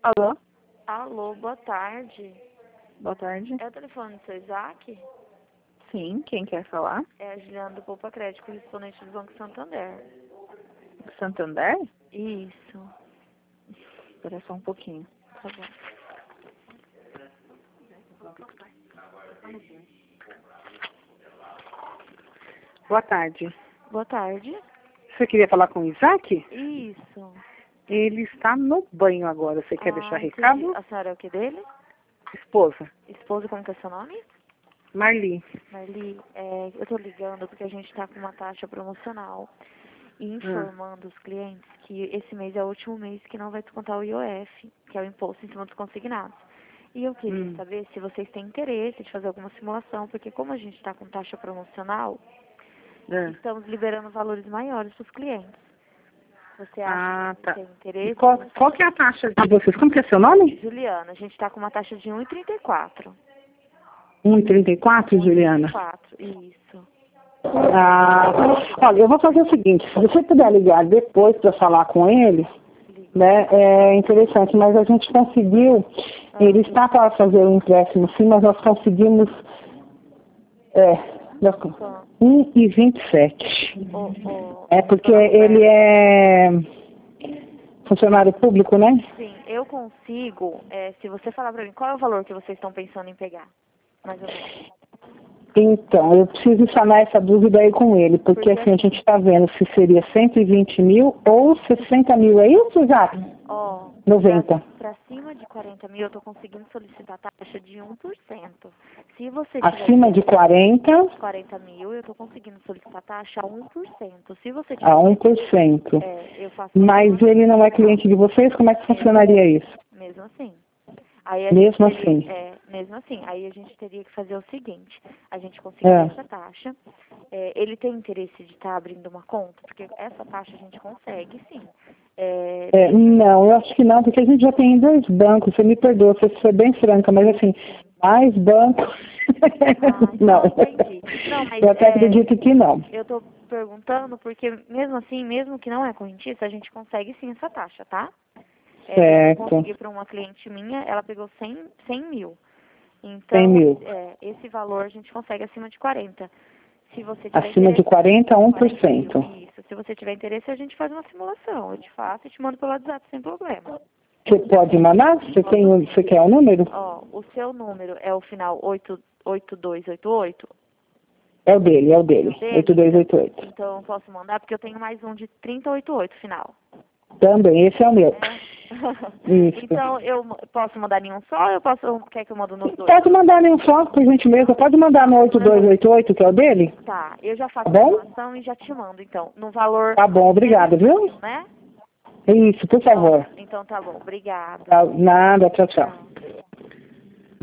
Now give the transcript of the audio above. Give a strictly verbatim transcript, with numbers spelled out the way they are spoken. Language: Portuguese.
Alô? Alô, boa tarde. Boa tarde. É o telefone do seu Isaac? Sim, quem quer falar? É a Juliana do Poupa Crédito, correspondente do Banco Santander. Santander? Isso. Espera só um pouquinho. Tá bom. Boa tarde. Boa tarde. Você queria falar com o Isaac? Isso. Ele está no banho agora. Você quer Ah, deixar entendi. recado? A senhora é o que dele? Esposa. Esposa, como que é seu nome? Marli. Marli, é, eu tô ligando porque a gente tá com uma taxa promocional e informando os clientes que esse mês é o último mês que não vai descontar o I O F, que é o Imposto em Cima dos Consignados. E eu queria Hum. saber se vocês têm interesse de fazer alguma simulação, porque como a gente está com taxa promocional, É. estamos liberando valores maiores para os clientes. Você acha Ah, que tá. tem E interesse? qual, qual que é a taxa de vocês? Como que é seu nome? Juliana, a gente está com uma taxa de um e trinta e quatro. um e trinta e quatro, Juliana? quatro, isso. Ah, olha, eu vou fazer o seguinte, se você puder ligar depois para falar com ele, né, é interessante, mas a gente conseguiu, ele está para fazer um empréstimo sim, mas nós conseguimos é, um e vinte e sete. O, o, É porque dona ele Roberta, é funcionário público, né? sim, eu consigo, é, se você falar para mim, qual é o valor que vocês estão pensando em pegar? Mais ou menos. Então, eu preciso sanar essa dúvida aí com ele, porque, Porque assim, a gente está vendo se seria cento e vinte mil ou sessenta mil, é isso, Isaac? Ó, noventa. para cima de quarenta mil eu tô conseguindo solicitar taxa de um por cento. Se você Acima de tiver quarenta quarenta mil, eu tô conseguindo solicitar taxa a um por cento. Se você a um tiver, por cento. é, eu faço uma Mas simulação ele não é cliente de vocês, como é que funcionaria isso? mesmo assim. Aí a Mesmo gente teria, assim. é, mesmo assim, aí a gente teria que fazer o seguinte, a gente conseguir É. essa taxa, é, ele tem interesse de estar abrindo uma conta, porque essa taxa a gente consegue, sim. É, É, não, eu acho que não, porque a gente já tem dois bancos, você me perdoa, você foi bem franca, mas assim, mais banco. ah, não. entendi. Não, mas Eu até é, acredito que não. eu tô perguntando porque mesmo assim, mesmo que não é correntista, a gente consegue sim essa taxa, tá? É, eu Certo. consegui para uma cliente minha, ela pegou cem, cem mil. Então, cem mil. é, esse valor a gente consegue acima de quarenta. Se você tiver Acima de interesse, quarenta a um por quarenta mil, cento. isso. Se você tiver interesse, a gente faz uma simulação. Eu te faço e te mando pelo WhatsApp sem problema. Você pode mandar? Você, tem, o- você quer o número? Ó, o seu número é o final oito oito dois oito oito? É o dele, é o dele. Dele? oito dois oito oito. Então, eu posso mandar porque eu tenho mais um de trinta e oito oito final. Também, esse é o meu. É. Isso. Então, eu mo- posso mandar nenhum só ou eu posso, quer que eu mando nos dois? Pode mandar nenhum só, por gentileza. Pode mandar no oito dois oito oito, que é o dele? Tá, eu já faço Tá a bom? simulação e já te mando, então, no valor... Tá bom, obrigado, viu? Né? Isso, por favor. Então tá bom, obrigada. Tá, nada, tchau, tchau. Tchau.